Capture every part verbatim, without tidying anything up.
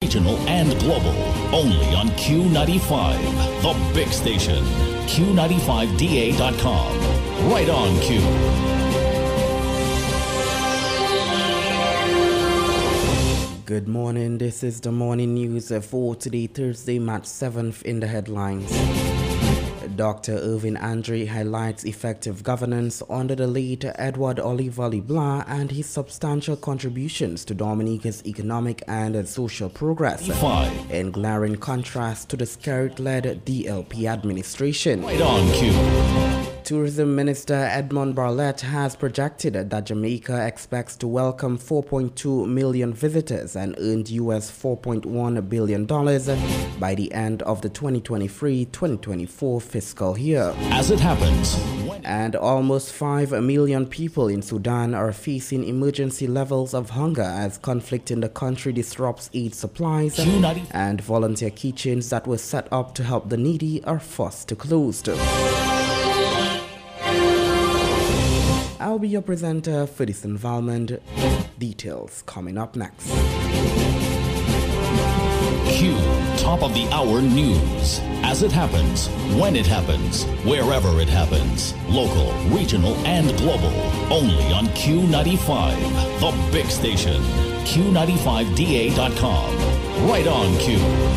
regional, and global. Only on Q ninety-five, the big station. Q ninety-five D A dot com. Right on Q. Good morning. This is the morning news for today, Thursday, March seventh. In the headlines, Doctor Irvin Andre highlights effective governance under the late Edward Oliver LeBlanc and his substantial contributions to Dominica's economic and social progress, Five. in glaring contrast to the Skerrit-led D L P administration. Right on Q. Tourism Minister Edmond Barlett has projected that Jamaica expects to welcome four point two million visitors and earned U S four point one billion dollars by the end of the twenty twenty-three twenty twenty-four fiscal year. As it happens, when And almost five million people in Sudan are facing emergency levels of hunger as conflict in the country disrupts aid supplies, Q ninety and volunteer kitchens that were set up to help the needy are forced to close. I'll be your presenter for this involvement. Details coming up next. Q, top of the hour news. As it happens, when it happens, wherever it happens. Local, regional, and global. Only on Q ninety-five, the big station. Q ninety-five D A dot com. Right on Q.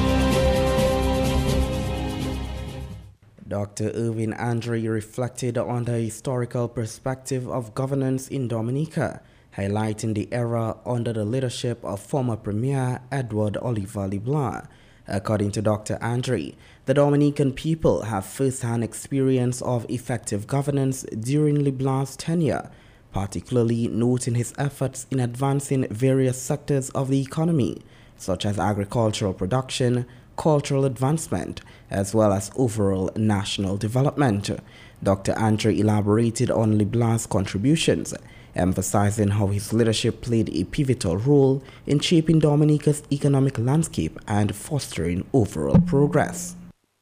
Doctor Irvin Andre reflected on the historical perspective of governance in Dominica, highlighting the era under the leadership of former Premier Edward Oliver LeBlanc. According to Doctor Andre, the Dominican people have first-hand experience of effective governance during LeBlanc's tenure, particularly noting his efforts in advancing various sectors of the economy, such as agricultural production, cultural advancement, as well as overall national development. Doctor Andre elaborated on LeBlanc's contributions, emphasizing how his leadership played a pivotal role in shaping Dominica's economic landscape and fostering overall progress.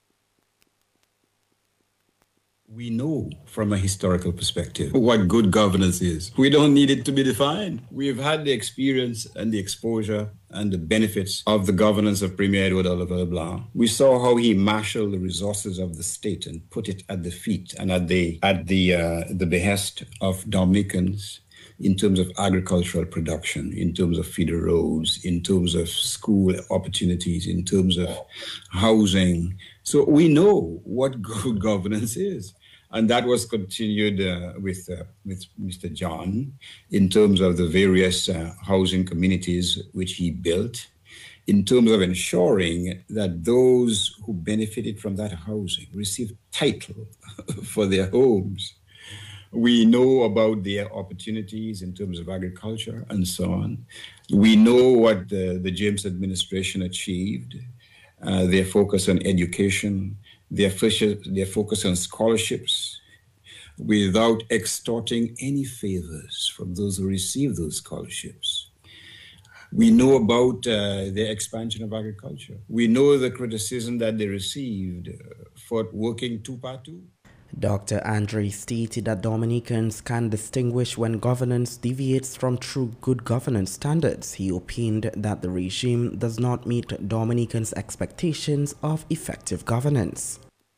We know from a historical perspective what good governance is. We don't need it to be defined. We've had the experience and the exposure and the benefits of the governance of Premier Edward Oliver LeBlanc. We saw how he marshaled the resources of the state and put it at the feet and at the at the uh, the behest of Dominicans in terms of agricultural production, in terms of feeder roads, in terms of school opportunities, in terms of housing. So we know what good governance is. And that was continued uh, with uh, with Mister John in terms of the various uh, housing communities which he built, in terms of ensuring that those who benefited from that housing received title for their homes. We know about their opportunities in terms of agriculture and so on. We know what the, the James administration achieved, uh, their focus on education, their focus, their focus on scholarships, without extorting any favors from those who receive those scholarships. We know about uh, their expansion of agriculture. We know the criticism that they received uh, for working two par two. Doctor Andre stated that Dominicans can distinguish when governance deviates from true good governance standards. He opined that the regime does not meet Dominicans' expectations of effective governance.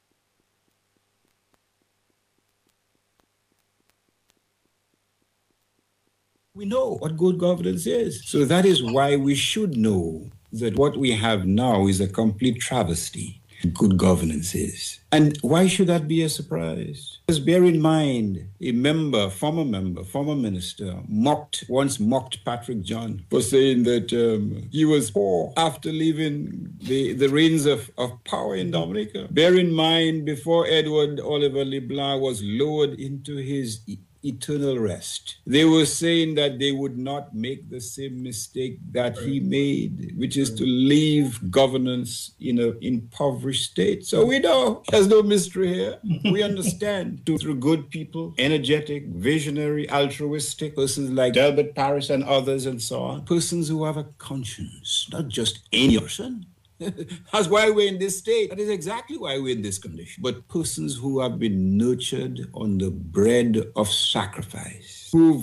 We know what good governance is. So that is why we should know that what we have now is a complete travesty. Good governance is. And why should that be a surprise? Just bear in mind, a member, former member, former minister, mocked, once mocked Patrick John for saying that um, he was poor after leaving the, the reins of, of power in Dominica. Bear in mind, before Edward Oliver LeBlanc was lowered into his eternal rest, they were saying that they would not make the same mistake that he made, which is to leave governance in an impoverished state. So we know there's no mystery here. We understand through good people, energetic, visionary, altruistic persons like Delbert Paris and others and so on, persons who have a conscience, not just any person. That's why we're in this state. That is exactly why we're in this condition. But persons who have been nurtured on the bread of sacrifice, who've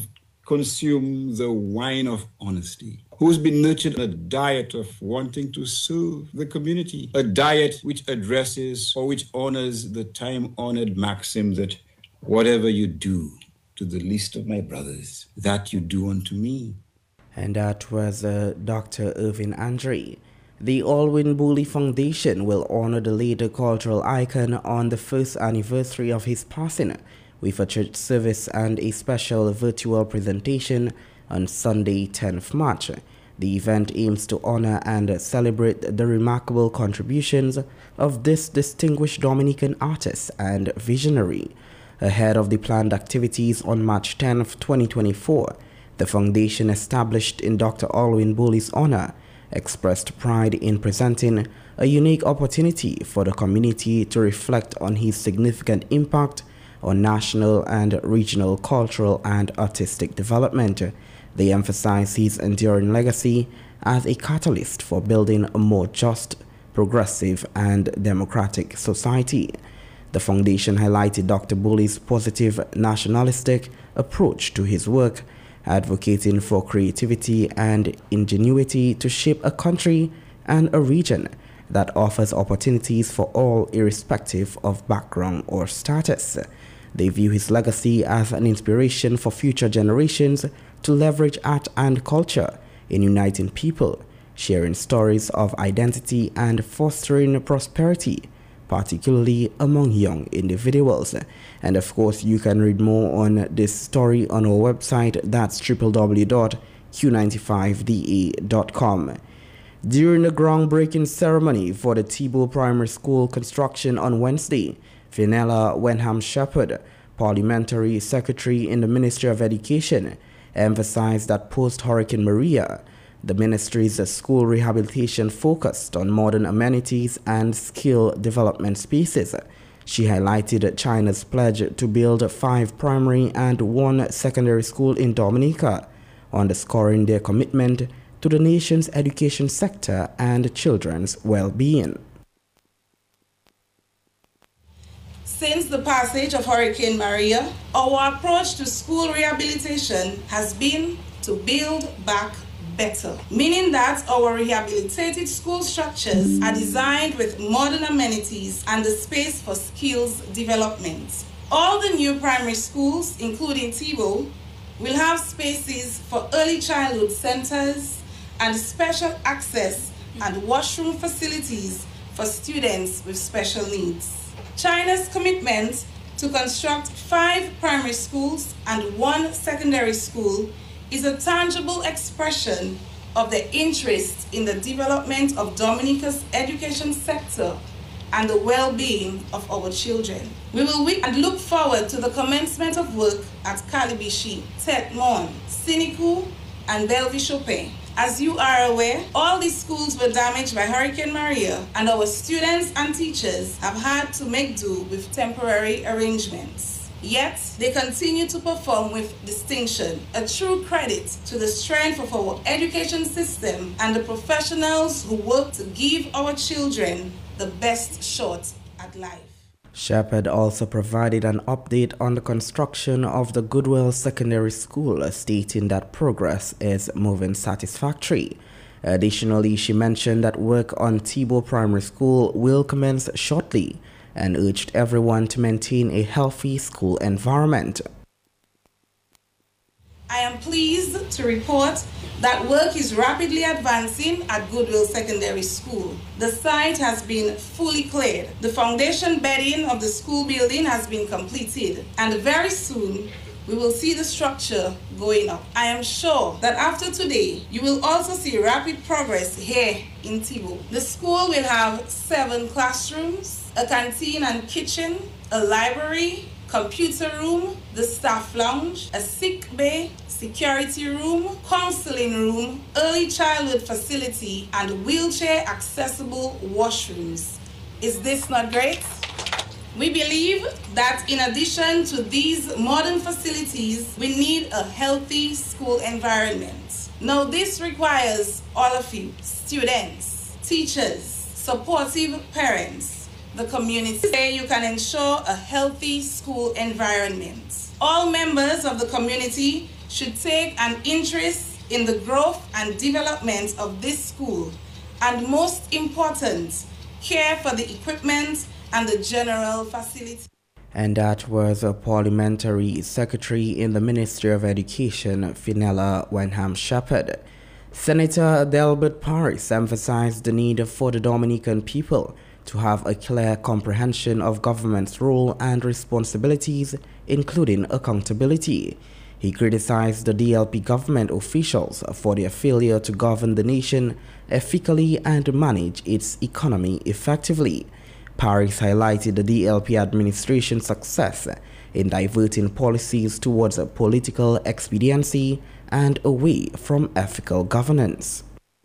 consume the wine of honesty, who's been nurtured in a diet of wanting to serve the community, a diet which addresses or which honors the time-honored maxim that whatever you do to the least of my brothers, that you do unto me. And that was uh, Doctor Irvin Andre. The Alwyn Bully Foundation will honor the late cultural icon on the first anniversary of his passing with a church service and a special virtual presentation on Sunday, tenth March. The event aims to honor and celebrate the remarkable contributions of this distinguished Dominican artist and visionary. Ahead of the planned activities on March tenth, twenty twenty-four, the foundation, established in Doctor Alwyn Bully's honor, expressed pride in presenting a unique opportunity for the community to reflect on his significant impact on national and regional cultural and artistic development. They emphasize his enduring legacy as a catalyst for building a more just, progressive, and democratic society. The foundation highlighted Doctor Bully's positive nationalistic approach to his work, advocating for creativity and ingenuity to shape a country and a region that offers opportunities for all irrespective of background or status. They view his legacy as an inspiration for future generations to leverage art and culture in uniting people, sharing stories of identity and fostering prosperity, particularly among young individuals. And of course, you can read more on this story on our website. That's w w w dot q ninety-five d a dot com. During the groundbreaking ceremony for the Tebow Primary School construction on Wednesday, Fenella Wenham Shepherd, Parliamentary Secretary in the Ministry of Education, emphasized that post-Hurricane Maria, the ministry's school rehabilitation focused on modern amenities and skill development spaces. She highlighted China's pledge to build five primary and one secondary school in Dominica, underscoring their commitment to the nation's education sector and children's well-being. Since the passage of Hurricane Maria, our approach to school rehabilitation has been to build back better, meaning that our rehabilitated school structures are designed with modern amenities and the space for skills development. All the new primary schools, including Tebow, will have spaces for early childhood centers and special access and washroom facilities for students with special needs. China's commitment to construct five primary schools and one secondary school is a tangible expression of the interest in the development of Dominica's education sector and the well-being of our children. We will wait and look forward to the commencement of work at Calibishi, Tet Mon, Siniku, and Bellevue Chopin. As you are aware, all these schools were damaged by Hurricane Maria, and our students and teachers have had to make do with temporary arrangements. Yet, they continue to perform with distinction, a true credit to the strength of our education system and the professionals who work to give our children the best shot at life. Shepherd also provided an update on the construction of the Goodwill Secondary School, stating that progress is moving satisfactory. Additionally, she mentioned that work on Tebow Primary School will commence shortly and urged everyone to maintain a healthy school environment. I am pleased to report that work is rapidly advancing at Goodwill Secondary School. The site has been fully cleared. The foundation bedding of the school building has been completed, and very soon we will see the structure going up. I am sure that after today, you will also see rapid progress here in Tebow. The school will have seven classrooms, a canteen and kitchen, a library, computer room, the staff lounge, a sick bay, security room, counseling room, early childhood facility, and wheelchair accessible washrooms. Is this not great? We believe that in addition to these modern facilities, we need a healthy school environment. Now this requires all of you, students, teachers, supportive parents, the community. Today you can ensure a healthy school environment. All members of the community should take an interest in the growth and development of this school, and most important, care for the equipment and the general facility. And that was a parliamentary secretary in the Ministry of Education, Fenella Wenham Shepherd. Senator Delbert Parris emphasized the need for the Dominican people to have a clear comprehension of government's role and responsibilities, including accountability. He criticized the D L P government officials for their failure to govern the nation ethically and manage its economy effectively. Parris highlighted the D L P administration's success in diverting policies towards a political expediency and away from ethical governance.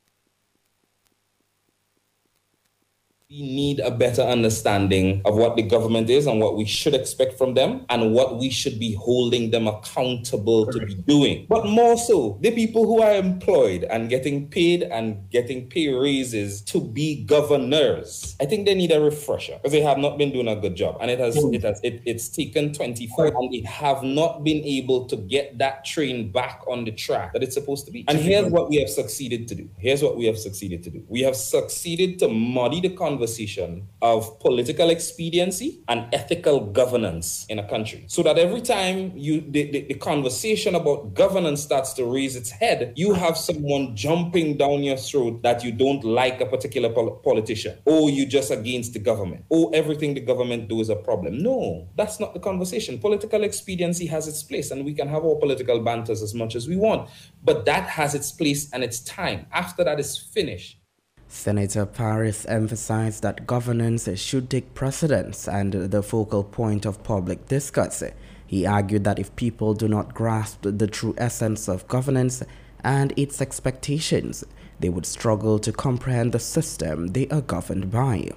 We need a better understanding of what the government is and what we should expect from them and what we should be holding them accountable to be doing. But more so, the people who are employed and getting paid and getting pay raises to be governors, I think they need a refresher because they have not been doing a good job. And it has, it has, it, it's taken twenty-four and they have not been able to get that train back on the track that it's supposed to be. And here's what we have succeeded to do. Here's what we have succeeded to do. We have succeeded to muddy the conversation conversation of political expediency and ethical governance in a country. So that every time you the, the, the conversation about governance starts to raise its head, you have someone jumping down your throat that you don't like a particular pol- politician, or you just against the government, or everything the government do is a problem. No, that's not the conversation. Political expediency has its place, and we can have our political banters as much as we want, but that has its place and its time. After that is finished. Senator Parris emphasized that governance should take precedence and the focal point of public discourse. He argued that if people do not grasp the true essence of governance and its expectations, they would struggle to comprehend the system they are governed by.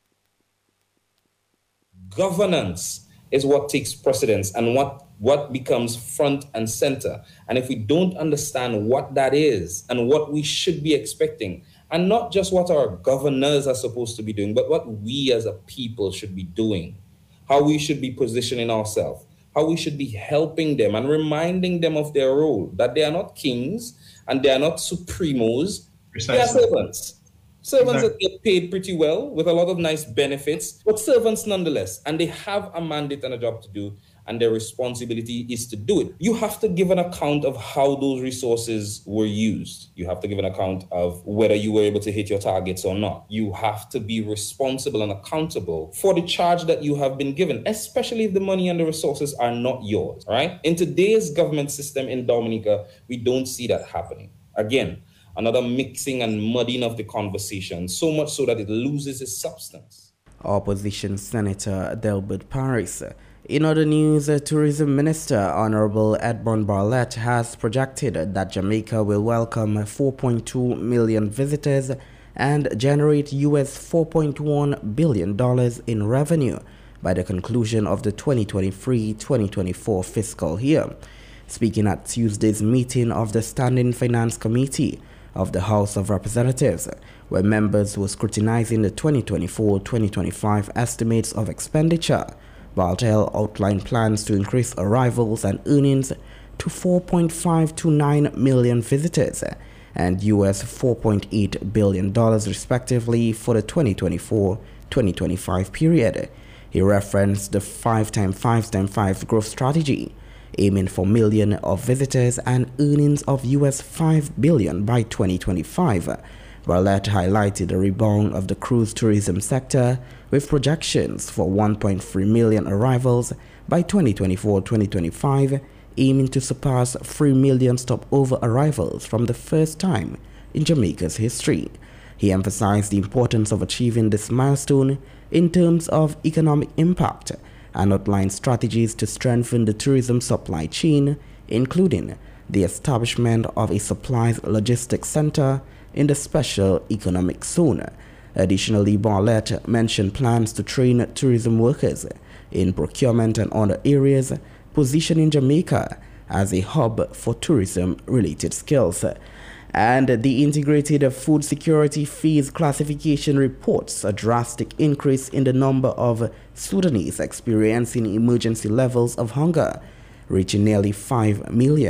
Governance is what takes precedence and what, what becomes front and center. And if we don't understand what that is and what we should be expecting, and not just what our governors are supposed to be doing, but what we as a people should be doing, how we should be positioning ourselves, how we should be helping them and reminding them of their role, that they are not kings and they are not supremos, Precisely. They are servants. Servants exactly. that get paid pretty well with a lot of nice benefits, but servants nonetheless, and they have a mandate and a job to do, and their responsibility is to do it. You have to give an account of how those resources were used. You have to give an account of whether you were able to hit your targets or not. You have to be responsible and accountable for the charge that you have been given, especially if the money and the resources are not yours, right? In today's government system in Dominica, we don't see that happening. Again, another mixing and mudding of the conversation, so much so that it loses its substance. Opposition Senator Delbert Parris. In other news, Tourism Minister Honorable Edmond Barlett has projected that Jamaica will welcome four point two million visitors and generate U S four point one billion dollars in revenue by the conclusion of the twenty twenty-three twenty twenty-four fiscal year. Speaking at Tuesday's meeting of the Standing Finance Committee of the House of Representatives, where members were scrutinizing the twenty twenty-four twenty twenty-five estimates of expenditure, Bartel outlined plans to increase arrivals and earnings to four point five two nine million visitors and U S four point eight billion dollars respectively for the twenty twenty-four twenty twenty-five period. He referenced the five times five times five growth strategy, aiming for million of visitors and earnings of U S five billion dollars by twenty twenty-five. Barlett highlighted the rebound of the cruise tourism sector with projections for one point three million arrivals by twenty twenty-four twenty twenty-five, aiming to surpass three million stopover arrivals from the first time in Jamaica's history. He emphasized the importance of achieving this milestone in terms of economic impact and outlined strategies to strengthen the tourism supply chain, including the establishment of a supplies logistics center in the special economic zone. Additionally, Barlett mentioned plans to train tourism workers in procurement and other areas, positioning Jamaica as a hub for tourism-related skills. And the Integrated Food Security Phase Classification reports a drastic increase in the number of Sudanese experiencing emergency levels of hunger, reaching nearly five million.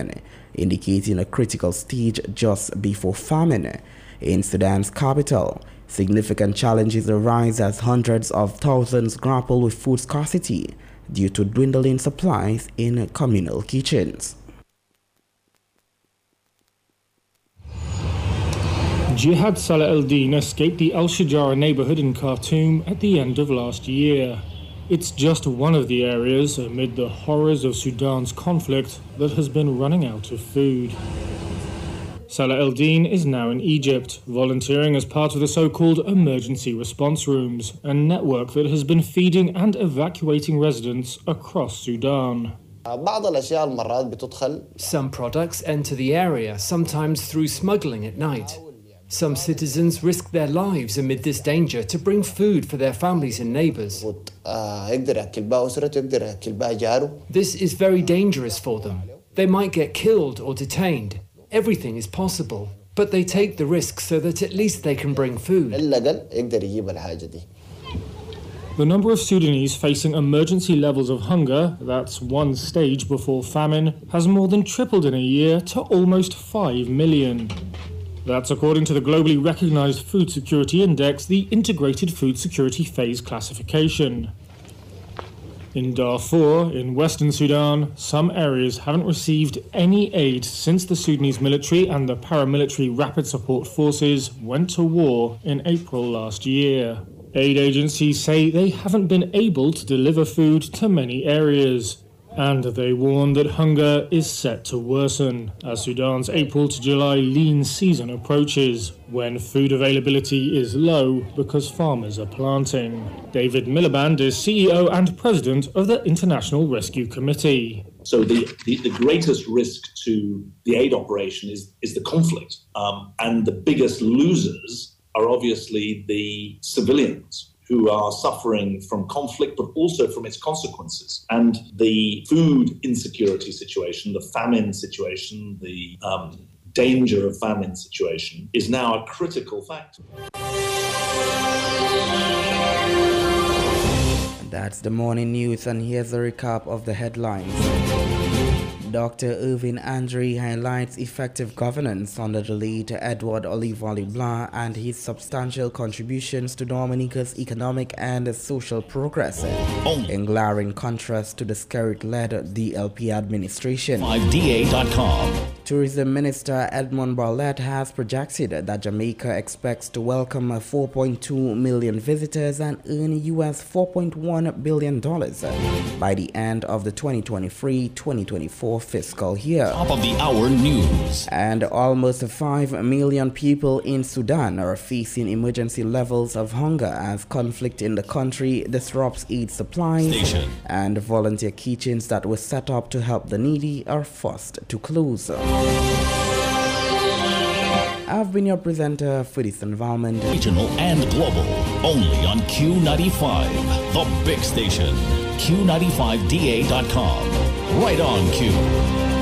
indicating a critical stage just before famine. In Sudan's capital, significant challenges arise as hundreds of thousands grapple with food scarcity due to dwindling supplies in communal kitchens. Jihad Salah al-Din escaped the Al-Shajara neighborhood in Khartoum at the end of last year. It's just one of the areas amid the horrors of Sudan's conflict that has been running out of food. Salah al-Din is now in Egypt, volunteering as part of the so-called emergency response rooms, a network that has been feeding and evacuating residents across Sudan. Some products enter the area, sometimes through smuggling at night. Some citizens risk their lives amid this danger to bring food for their families and neighbors. This is very dangerous for them. They might get killed or detained. Everything is possible, but they take the risk so that at least they can bring food. The number of Sudanese facing emergency levels of hunger, that's one stage before famine, has more than tripled in a year to almost five million. That's according to the globally recognized Food Security Index, the Integrated Food Security Phase Classification. In Darfur, in Western Sudan, some areas haven't received any aid since the Sudanese military and the paramilitary Rapid Support Forces went to war in April last year. Aid agencies say they haven't been able to deliver food to many areas, and they warn that hunger is set to worsen as Sudan's April to July lean season approaches, when food availability is low because farmers are planting. David Miliband is C E O and President of the International Rescue Committee. So the, the, the greatest risk to the aid operation is, is the conflict. Um, and the biggest losers are obviously the civilians, who are suffering from conflict, but also from its consequences. And the food insecurity situation, the famine situation, the um, danger of famine situation is now a critical factor. That's the morning news, and here's a recap of the headlines. Doctor Irvin Andre highlights effective governance under the late Edward Oliver LeBlanc and his substantial contributions to Dominica's economic and social progress, in glaring contrast to the Skerrit-led D L P administration. five D A dot com. Tourism Minister Edmond Barlett has projected that Jamaica expects to welcome four point two million visitors and earn U S four point one billion dollars by the end of the twenty twenty-three twenty twenty-four fiscal year. Top of the hour news. And almost five million people in Sudan are facing emergency levels of hunger as conflict in the country disrupts aid supplies, Station. and volunteer kitchens that were set up to help the needy are forced to close. I've been your presenter for this environment. Regional and global. Only on Q ninety-five. The big station. Q ninety-five D A dot com. Right on Q.